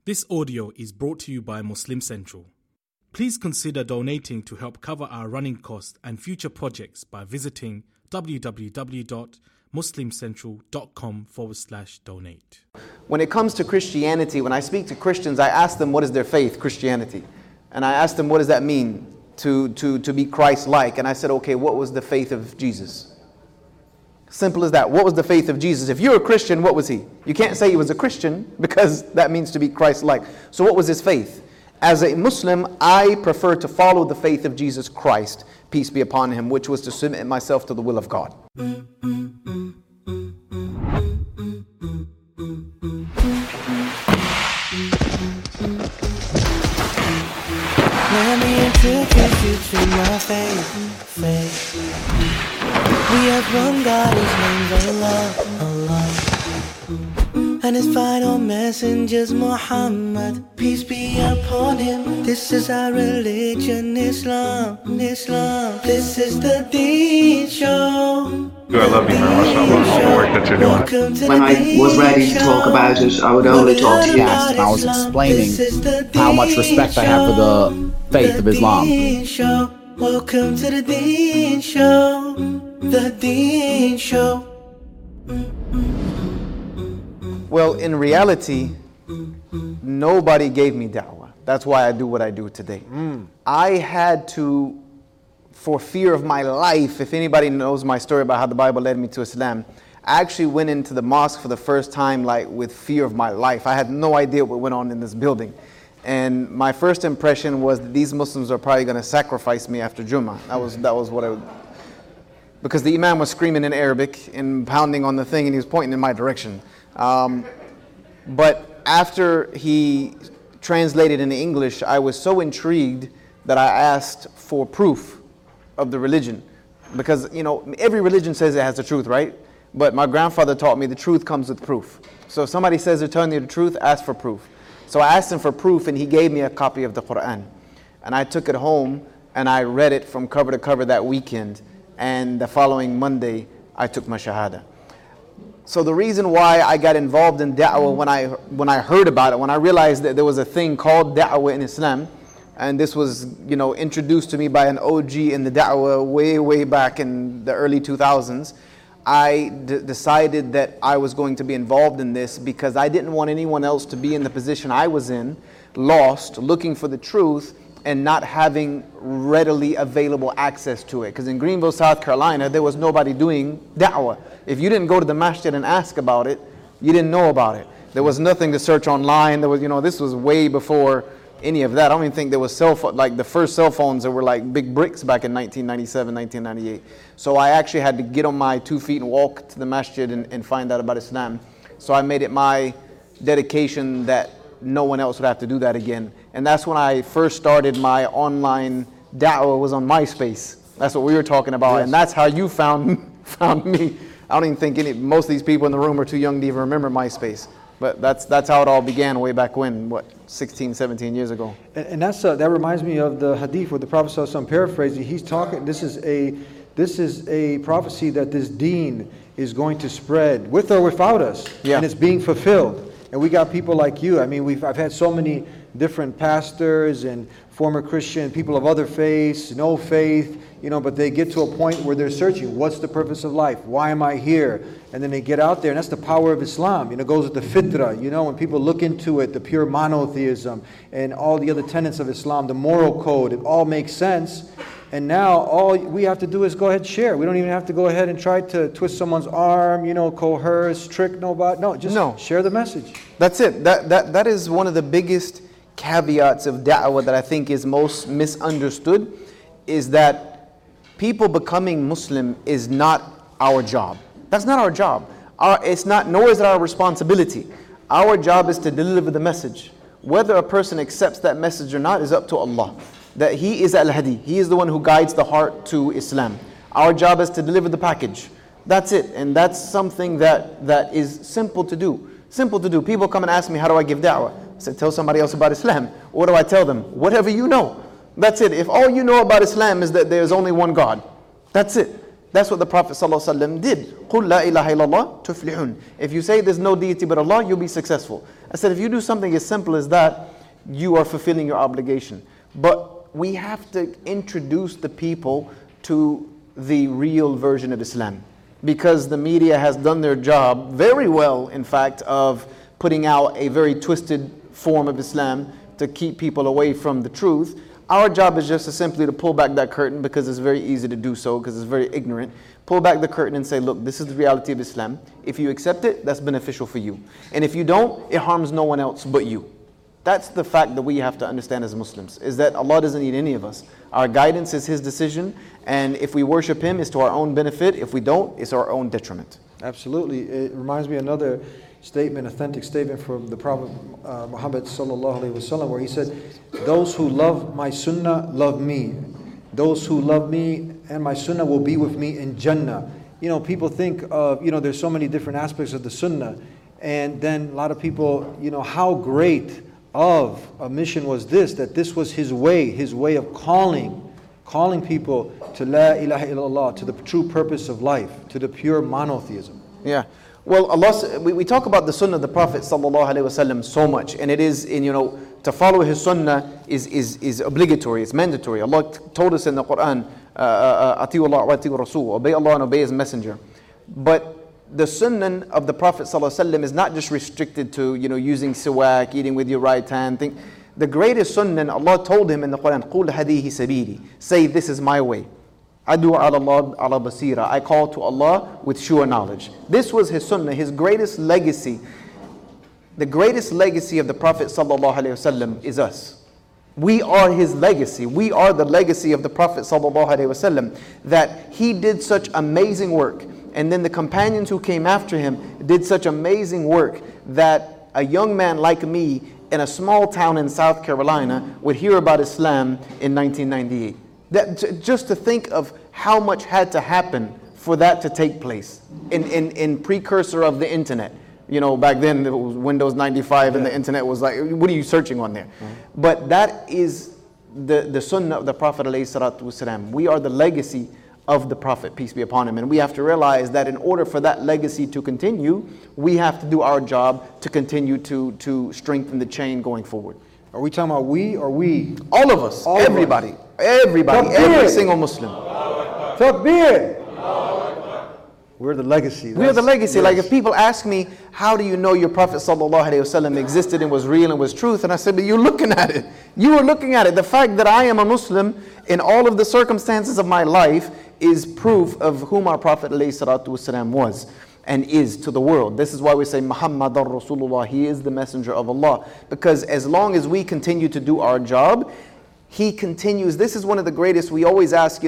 This audio is brought to you by Muslim Central. Please consider donating to help cover our running costs and future projects by visiting www.muslimcentral.com/donate. When it comes to Christianity, when I speak to Christians, I ask them what is their faith, Christianity. And I ask them what does that mean to be Christ-like. And I said, okay, what was the faith of Jesus? Simple as that. What was the faith of Jesus? If you're a Christian, what was he? You can't say he was a Christian because that means to be Christ-like. So what was his faith? As a Muslim, I prefer to follow the faith of Jesus Christ, peace be upon him, which was to submit myself to the will of God. Let me introduce you to my faith. We have one God, his name's Allah. And his final messenger's Muhammad, peace be upon him. This is our religion, Islam. This is the Deen Show. I love you very much. I love all the work that you're doing. When I was ready to talk about it, I would only talk to you. And I was explaining how much respect I have for the faith of Islam. Welcome to the Deen Show. The Deen Show. Well, in reality, nobody gave me da'wah. That's why I do what I do today. I had to, for fear of my life, if anybody knows my story about how the Bible led me to Islam, I actually went into the mosque for the first time like with fear of my life. I had no idea what went on in this building. And my first impression was that these Muslims are probably going to sacrifice me after Jummah. That was what I would... Because the Imam was screaming in Arabic and pounding on the thing and he was pointing in my direction. But after he translated into English, I was so intrigued that I asked for proof of the religion. Because, you know, every religion says it has the truth, right? But my grandfather taught me the truth comes with proof. So if somebody says they're telling you the truth, ask for proof. So I asked him for proof and he gave me a copy of the Quran. And I took it home and I read it from cover to cover that weekend. And the following Monday, I took my Shahada. So the reason why I got involved in da'wah when I heard about it, when I realized that there was a thing called da'wah in Islam, and this was, you know, introduced to me by an OG in the da'wah way back in the early 2000s, I decided that I was going to be involved in this because I didn't want anyone else to be in the position I was in, lost, looking for the truth, and not having readily available access to it. Because in Greenville, South Carolina, there was nobody doing da'wah. If you didn't go to the masjid and ask about it, you didn't know about it. There was nothing to search online. There was, you know, this was way before any of that. I don't even think there was like the first cell phones that were like big bricks back in 1997, 1998. So I actually had to get on my 2 feet and walk to the masjid and find out about Islam. So I made it my dedication that no one else would have to do that again. And that's when I first started my online da'wah, was on MySpace. That's what we were talking about. Yes. And that's how you found me. I don't even think most of these people in the room are too young to even remember MySpace. But that's how it all began way back when, 16, 17 years ago. And that reminds me of the hadith where the Prophet ﷺ paraphrasing, he's talking, this is a prophecy that this deen is going to spread with or without us. Yeah. And it's being fulfilled. And we got people like you. I mean, I've had so many different pastors and former Christian, people of other faiths, no faith, you know, but they get to a point where they're searching, what's the purpose of life? Why am I here? And then they get out there, and that's the power of Islam. You know, it goes with the fitrah. You know, when people look into it, the pure monotheism and all the other tenets of Islam, the moral code, it all makes sense. And now all we have to do is go ahead and share. We don't even have to go ahead and try to twist someone's arm, you know, coerce, trick nobody. No, just share the message. That's it. That is one of the biggest caveats of da'wah that I think is most misunderstood, is that people becoming Muslim is not our job. That's not our job. It's not, nor is it our responsibility. Our job is to deliver the message. Whether a person accepts that message or not is up to Allah. That He is Al-Hadi. He is the one who guides the heart to Islam. Our job is to deliver the package. That's it. And that's something that is simple to do. Simple to do. People come and ask me, how do I give da'wah? I said, tell somebody else about Islam. What do I tell them? Whatever you know. That's it. If all you know about Islam is that there's only one God, that's it. That's what the Prophet ﷺ did. قُلْ لَا إِلَهَ إِلَّا اللَّهُ تُفْلِحُونَ. If you say there's no deity but Allah, you'll be successful. I said, if you do something as simple as that, you are fulfilling your obligation. But we have to introduce the people to the real version of Islam, because the media has done their job very well, in fact, of putting out a very twisted form of Islam to keep people away from the truth. Our job is just to simply to pull back that curtain, because it's very easy to do so, because it's very ignorant. Pull back the curtain and say, look, this is the reality of Islam. If you accept it, that's beneficial for you. And if you don't, it harms no one else but you. That's the fact that we have to understand as Muslims, is that Allah doesn't need any of us. Our guidance is His decision, and if we worship Him, it's to our own benefit. If we don't, it's our own detriment. Absolutely. It reminds me of another statement, authentic statement from the Prophet Muhammad sallallahu alaihi wasallam, where he said, "Those who love my sunnah love me. Those who love me and my sunnah will be with me in Jannah." You know, people think of, there's so many different aspects of the sunnah, and then a lot of people, how great of a mission was this, that this was his way of calling people to La ilaha illallah, to the true purpose of life, to the pure monotheism. Yeah. Well, we talk about the sunnah of the Prophet sallallahu alaihi wasallam so much, and it is to follow his sunnah is obligatory, it's mandatory. Allah told us in the Quran, "Ati'u Allah wa ati'u Rasul," obey Allah and obey His Messenger. But the sunnah of the Prophet ﷺ is not just restricted to using siwak, eating with your right hand. The greatest sunnah, Allah told him in the Quran, "Qul hadihi sabili," say, this is my way. Adu ala Allah ala basira, I call to Allah with sure knowledge. This was his sunnah, his greatest legacy. The greatest legacy of the Prophet ﷺ is us. We are his legacy. We are the legacy of the Prophet ﷺ, that he did such amazing work. And then the companions who came after him did such amazing work that a young man like me in a small town in South Carolina would hear about Islam in 1998. Just to think of how much had to happen for that to take place in precursor of the internet. Back then it was Windows 95 and the internet was like, what are you searching on there? But that is the sunnah of the Prophet ﷺ. We are the legacy of the Prophet, peace be upon him. And we have to realize that in order for that legacy to continue, we have to do our job to continue to strengthen the chain going forward. Are we talking about we or we? All of us. Everybody. Every single Muslim. Takbir. We're the legacy. We're the legacy. Yes. Like if people ask me, how do you know your Prophet ﷺ existed and was real and was truth? And I said, but you're looking at it. You are looking at it. The fact that I am a Muslim in all of the circumstances of my life is proof of whom our Prophet ﷺ was and is to the world. This is why we say Muhammadan Rasulullah. He is the messenger of Allah. Because as long as we continue to do our job, He continues. This is one of the greatest. We always ask,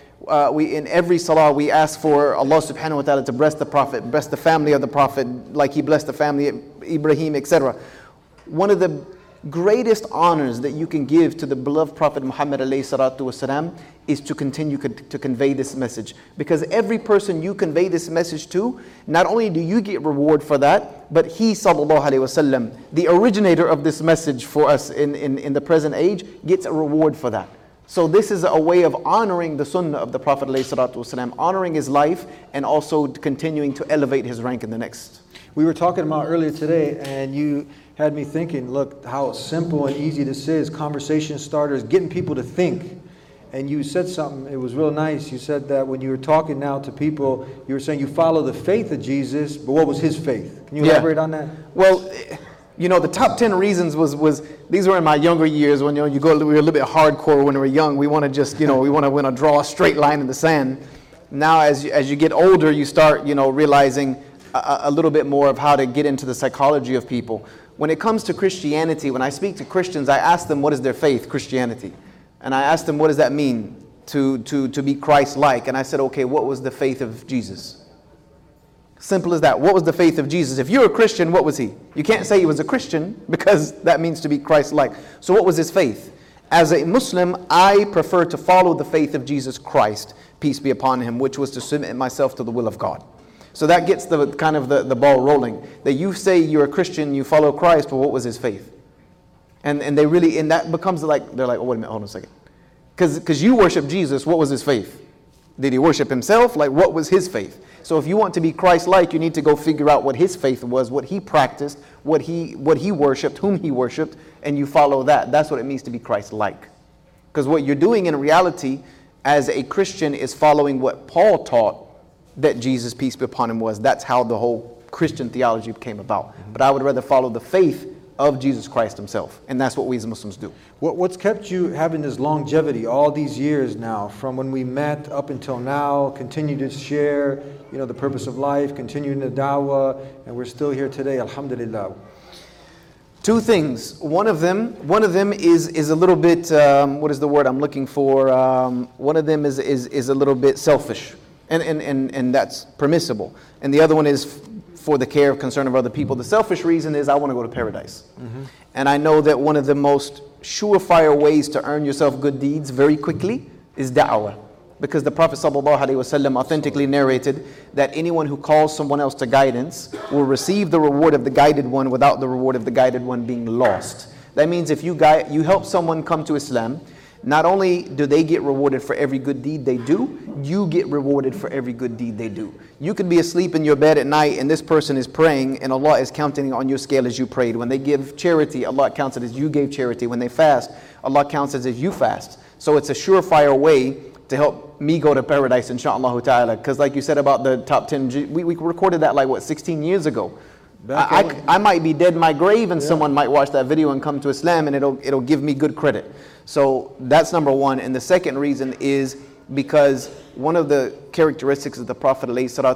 we in every salah we ask for Allah subhanahu wa ta'ala to bless the Prophet, bless the family of the Prophet, like He blessed the family of Ibrahim, etc. One of the greatest honors that you can give to the beloved Prophet Muhammad ﷺ is to continue to convey this message. Because every person you convey this message to, not only do you get reward for that, but he ﷺ, the originator of this message for us in the present age, gets a reward for that. So this is a way of honoring the sunnah of the Prophet ﷺ, honoring his life, and also continuing to elevate his rank in the next. We were talking about earlier today, and you had me thinking, look how simple and easy this is. Conversation starters, getting people to think. And you said something, it was real nice. You said that when you were talking now to people, you were saying you follow the faith of Jesus, but what was his faith? Can you elaborate on that? Well, the top 10 reasons was these were in my younger years when we were a little bit hardcore when we were young. We want to just, we want to draw a straight line in the sand. Now as you get older, you start, realizing a little bit more of how to get into the psychology of people. When it comes to Christianity, when I speak to Christians, I ask them what is their faith, Christianity. And I asked them, what does that mean to be Christ-like? And I said, okay, what was the faith of Jesus? Simple as that. What was the faith of Jesus? If you're a Christian, what was he? You can't say he was a Christian because that means to be Christ-like. So what was his faith? As a Muslim, I prefer to follow the faith of Jesus Christ, peace be upon him, which was to submit myself to the will of God. So that gets the kind of the ball rolling. That you say you're a Christian, you follow Christ, well, what was his faith? And they really, and that becomes like, they're like, oh, wait a minute, hold on a second. Because you worship Jesus, what was his faith? Did he worship himself? Like, what was his faith? So if you want to be Christ-like, you need to go figure out what his faith was, what he practiced, what he worshipped, whom he worshipped, and you follow that. That's what it means to be Christ-like. Because what you're doing in reality as a Christian is following what Paul taught that Jesus, peace be upon him, was. That's how the whole Christian theology came about. But I would rather follow the faith of Jesus Christ himself. And that's what we as Muslims do. What's kept you having this longevity all these years now, from when we met up until now, continue to share, the purpose of life, continuing the da'wah, and we're still here today, alhamdulillah? Two things. One of them is a little bit, what is the word I'm looking for? One of them is a little bit selfish, and that's permissible. And the other one is for the care of concern of other people. The selfish reason is I want to go to paradise. And I know that one of the most surefire ways to earn yourself good deeds very quickly is da'wah. Because the Prophet ﷺ authentically narrated that anyone who calls someone else to guidance will receive the reward of the guided one without the reward of the guided one being lost. That means if you help someone come to Islam, not only do they get rewarded for every good deed they do, you get rewarded for every good deed they do. You could be asleep in your bed at night and this person is praying and Allah is counting on your scale as you prayed. When they give charity, Allah counts it as you gave charity. When they fast, Allah counts it as you fast. So it's a surefire way to help me go to paradise, inshaAllah ta'ala. Because like you said about the top 10, we recorded that 16 years ago. I might be dead in my grave and someone might watch that video and come to Islam and it'll give me good credit. So that's number one. And the second reason is because one of the characteristics of the Prophet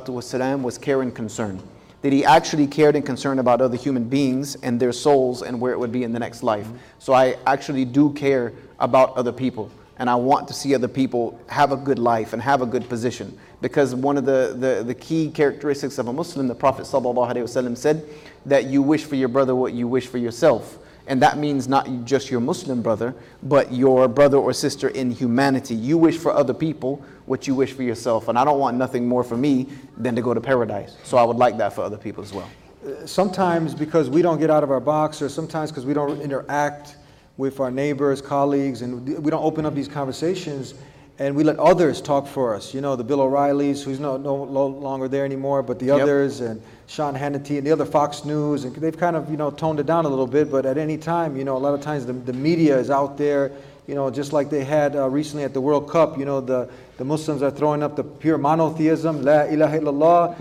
ﷺ was care and concern. That he actually cared and concerned about other human beings and their souls and where it would be in the next life. So I actually do care about other people. And I want to see other people have a good life and have a good position. Because one of the key characteristics of a Muslim, the Prophet ﷺ said that you wish for your brother what you wish for yourself. And that means not just your Muslim brother, but your brother or sister in humanity. You wish for other people what you wish for yourself. And I don't want nothing more for me than to go to paradise. So I would like that for other people as well. Sometimes because we don't get out of our box, or sometimes because we don't interact with our neighbors, colleagues, and we don't open up these conversations, and we let others talk for us. The Bill O'Reillys, who's no longer there anymore, but the others, and Sean Hannity, and the other Fox News, and they've kind of, toned it down a little bit, but at any time, a lot of times the media is out there, just like they had recently at the World Cup, the Muslims are throwing up the pure monotheism, La ilaha illallah,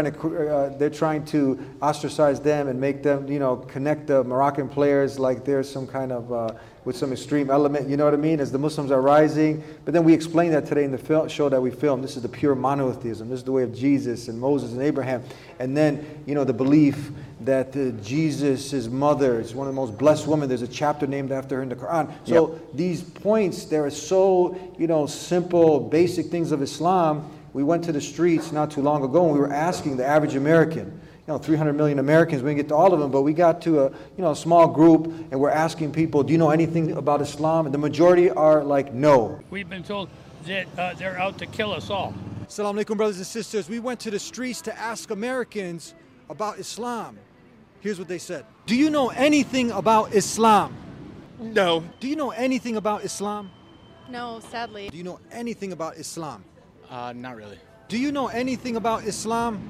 and they're trying to ostracize them and make them, connect the Moroccan players like there's some kind of, with some extreme element, you know what I mean, as the Muslims are rising. But then we explain that today in the show that we filmed. This is the pure monotheism. This is the way of Jesus and Moses and Abraham. And then, the belief that Jesus' mother is one of the most blessed women. There's a chapter named after her in the Quran. So these points, they are so, simple, basic things of Islam. We went to the streets not too long ago and we were asking the average American, 300 million Americans, we didn't get to all of them, but we got to a small group and we're asking people, do you know anything about Islam? And the majority are like, no. We've been told that they're out to kill us all. Assalamu alaikum, brothers and sisters. We went to the streets to ask Americans about Islam. Here's what they said. Do you know anything about Islam? No. Do you know anything about Islam? No, sadly. Do you know anything about Islam? Not really. Do you know anything about Islam?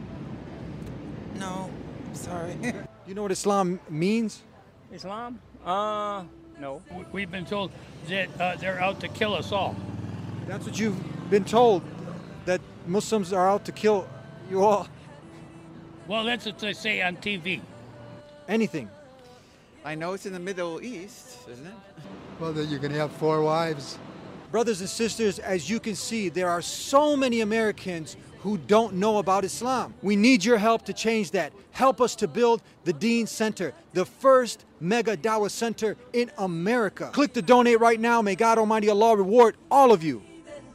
No, sorry. Do you know what Islam means? Islam? No. We've been told that they're out to kill us all. That's what you've been told, that Muslims are out to kill you all? Well, that's what they say on TV. Anything? I know it's in the Middle East, isn't it? Well, then you can have 4 wives. Brothers and sisters, as you can see, there are so many Americans who don't know about Islam. We need your help to change that. Help us to build the Deen Center, the first mega dawah center in America. Click to donate right now. May God Almighty Allah reward all of you.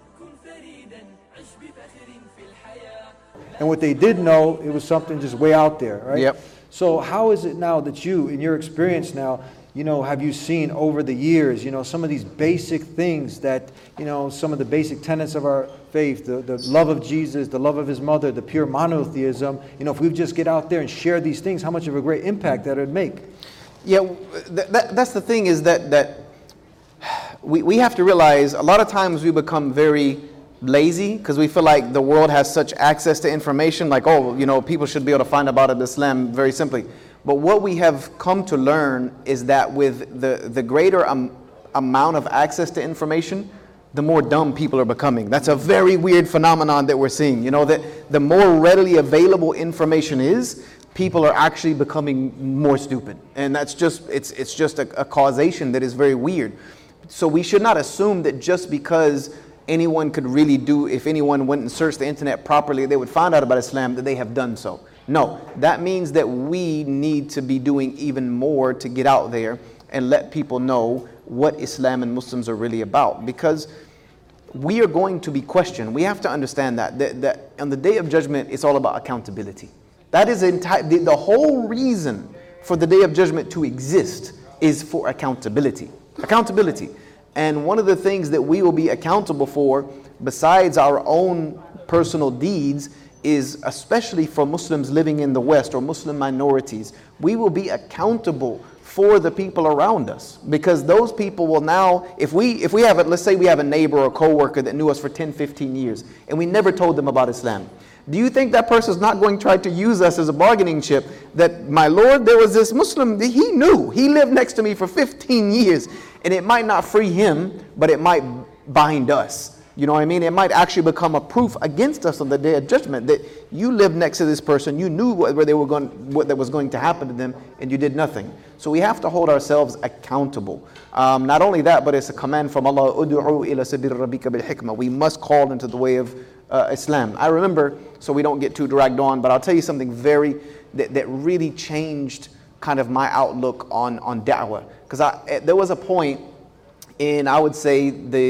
And what they did know, it was something just way out there, right? Yep. So how is it now that you, in your experience now, have you seen over the years, some of these basic things that, some of the basic tenets of our faith, the love of Jesus, the love of his mother, the pure monotheism, if we just get out there and share these things, how much of a great impact that would make? Yeah, that's the thing is that we have to realize a lot of times we become very lazy because we feel like the world has such access to information, like, oh, you know, people should be able to find out about Islam very simply. But what we have come to learn is that with the greater amount of access to information, the more dumb people are becoming. That's a very weird phenomenon that we're seeing. You know, that the more readily available information is, people are actually becoming more stupid. And that's just, it's just a causation that is very weird. So we should not assume that just because anyone could really do, if anyone went and searched the internet properly, they would find out about Islam, that they have done so. No, that means that we need to be doing even more to get out there and let people know what Islam and Muslims are really about. Because we are going to be questioned. We have to understand that on the Day of Judgment, it's all about accountability. That is the whole reason for the Day of Judgment to exist is for accountability. Accountability. And one of the things that we will be accountable for, besides our own personal deeds, is especially for Muslims living in the West or Muslim minorities, we will be accountable for the people around us, because those people will now, if we have it, let's say we have a neighbor or a co-worker that knew us for 10, 15 years and we never told them about Islam. Do you think that person is not going to try to use us as a bargaining chip? That, my Lord, there was this Muslim, he knew, he lived next to me for 15 years, and it might not free him, but it might bind us. You know what I mean? It might actually become a proof against us on the Day of Judgment that you lived next to this person, you knew what that was going to happen to them, and you did nothing. So we have to hold ourselves accountable. Not only that, but it's a command from Allah, "Ud'u ila sabil rabbika bil hikmah." We must call into the way of Islam. I remember, so we don't get too dragged on, but I'll tell you something that really changed kind of my outlook on da'wah. Because there was a point in, I would say,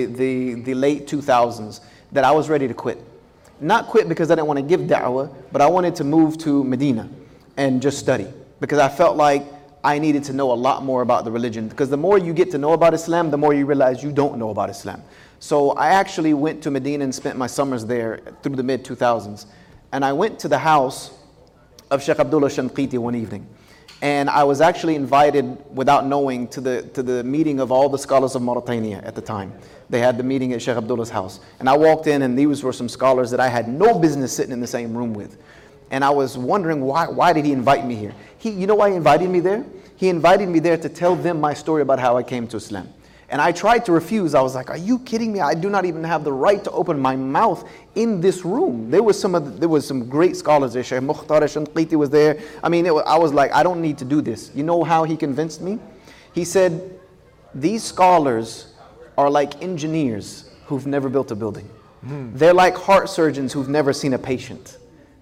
the late 2000s that I was ready to quit. Not quit because I didn't want to give da'wah, but I wanted to move to Medina and just study, because I felt like I needed to know a lot more about the religion. Because the more you get to know about Islam, the more you realize you don't know about Islam. So I actually went to Medina and spent my summers there through the mid-2000s. And I went to the house of Sheikh Abdullah Shanqiti one evening. And I was actually invited, without knowing, to the meeting of all the scholars of Mauritania at the time. They had the meeting at Sheikh Abdullah's house. And I walked in, and these were some scholars that I had no business sitting in the same room with. And I was wondering, why did he invite me here? You know why he invited me there? He invited me there to tell them my story about how I came to Islam. And I tried to refuse. I was like, are you kidding me? I do not even have the right to open my mouth in this room. There was some great scholars there. Shaykh Mukhtar Shanqiti was there. I mean, I was like, I don't need to do this. You know how he convinced me? He said, these scholars are like engineers who've never built a building. They're like heart surgeons who've never seen a patient.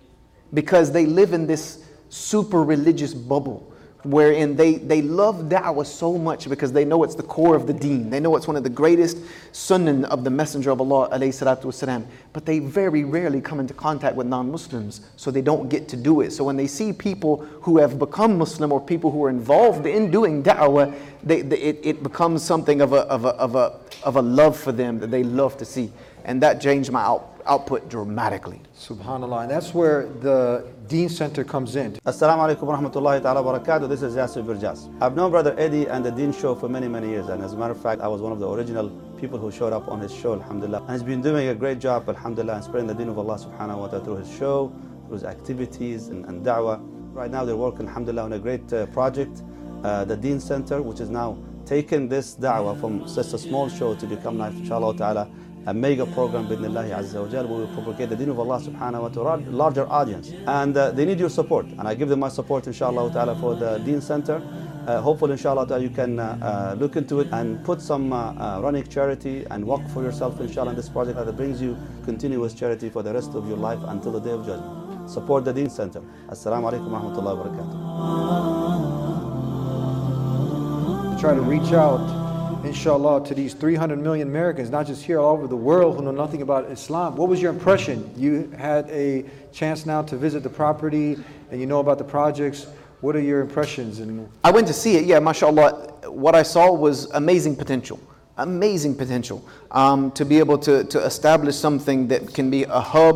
Because they live in this super religious bubble, wherein they love da'wah so much because they know it's the core of the deen. They know it's one of the greatest sunnah of the Messenger of Allah alayhi salatu wasalam. But they very rarely come into contact with non-Muslims, so they don't get to do it. So when they see people who have become Muslim or people who are involved in doing da'wah, it becomes something of a love for them that they love to see. And that changed my output dramatically. Subhanallah. And that's where the Deen Center comes in. Assalamu alaikum wa rahmatullahi ta'ala wa barakatuh. This is Yasir Birjas. I've known Brother Eddie and the Deen Show for many, many years. And as a matter of fact, I was one of the original people who showed up on his show, alhamdulillah. And he's been doing a great job, alhamdulillah, in spreading the Deen of Allah subhanahu wa ta'ala through his show, through his activities and da'wah. Right now they're working, alhamdulillah, on a great project, the Deen Center, which is now taking this da'wah from just a small show to become, inshallah ta'ala, a mega program bidnillahi azza wa jal, where we propagate the deen of Allah subhanahu wa ta'ala to a larger audience. And they need your support. And I give them my support, inshallah ta'ala, for the Deen Center. Hopefully, inshallah ta'ala, you can look into it and put some running charity and work for yourself, inshallah, in this project that brings you continuous charity for the rest of your life until the Day of Judgment. Support the Deen Center. Assalamu alaikum wa rahmatullahi wa barakatuh. Try to reach out, inshallah, to these 300 million Americans, not just here, all over the world, who know nothing about Islam. What was your impression? You had a chance now to visit the property and you know about the projects. What are your impressions? And I went to see it, yeah, mashallah. What I saw was amazing potential. Amazing potential to be able to establish something that can be a hub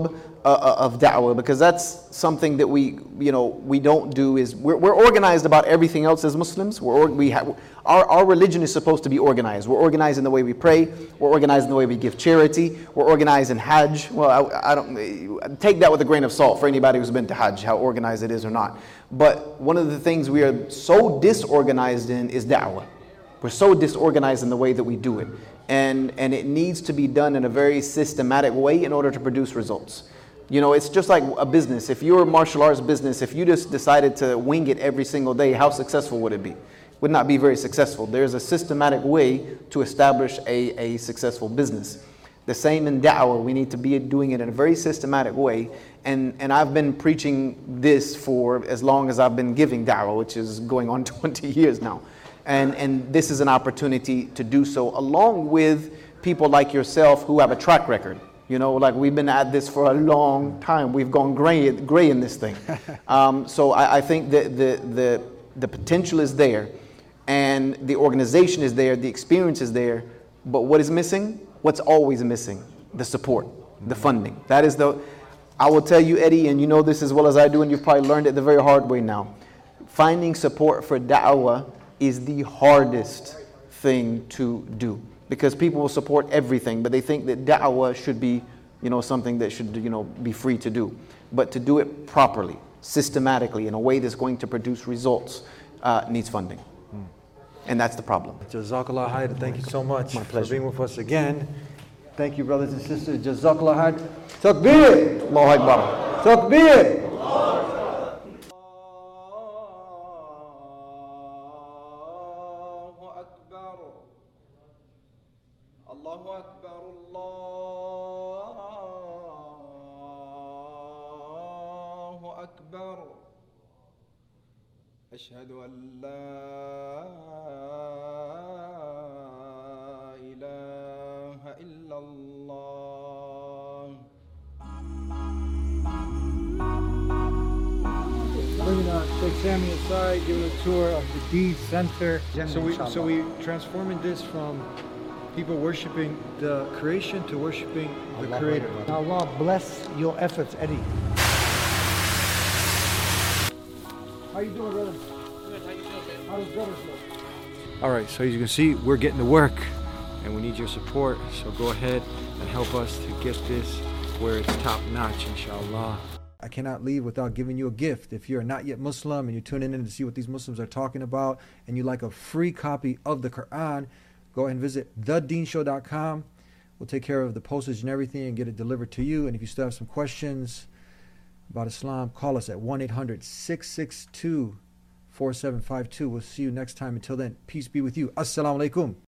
of da'wah, because that's something that we don't do. Is we're organized about everything else as Muslims. Our religion is supposed to be organized. We're organized in the way we pray. We're organized in the way we give charity. We're organized in Hajj. Well, I don't take that with a grain of salt for anybody who's been to Hajj, how organized it is or not. But one of the things we are so disorganized in is da'wah. We're so disorganized in the way that we do it. And it needs to be done in a very systematic way in order to produce results. It's just like a business. If you're a martial arts business, if you just decided to wing it every single day, how successful would it be? Would not be very successful. There's a systematic way to establish a successful business. The same in da'wah. We need to be doing it in a very systematic way. And I've been preaching this for as long as I've been giving da'wah, which is going on 20 years now. And this is an opportunity to do so, along with people like yourself who have a track record. Like we've been at this for a long time. We've gone gray in this thing. So I think that the potential is there, and the organization is there, the experience is there. But what is missing? What's always missing? The support, the funding. That is I will tell you, Eddie, and you know this as well as I do, and you've probably learned it the very hard way now. Finding support for da'wah is the hardest thing to do, because people will support everything, but they think that da'wah should be, something that should, be free to do. But to do it properly, systematically, in a way that's going to produce results, needs funding. And that's the problem. Jazakallah Khair. Thank you so much pleasure. for being with us again. Thank you, brothers and sisters. Jazakallah Khair. Takbir! Allahu Akbar. Takbir! أشهد أن لا إله إلا الله. Bringing Sheikh Sami aside, giving a tour of the Deed Center. So we transforming this from people worshiping the creation to worshiping the Creator. Allah bless your efforts, Eddie. How you doing, brother? Good. How you doing? How does brothers look? All right, so as you can see, we're getting to work, and we need your support. So go ahead and help us to get this where it's top notch, inshallah. I cannot leave without giving you a gift. If you're not yet Muslim and you're tuning in to see what these Muslims are talking about, and you like a free copy of the Quran, go ahead and visit thedeenshow.com. We'll take care of the postage and everything and get it delivered to you. And if you still have some questions about Islam, call us at 1-800-662-4752. We'll see you next time. Until then, peace be with you. Assalamu alaikum.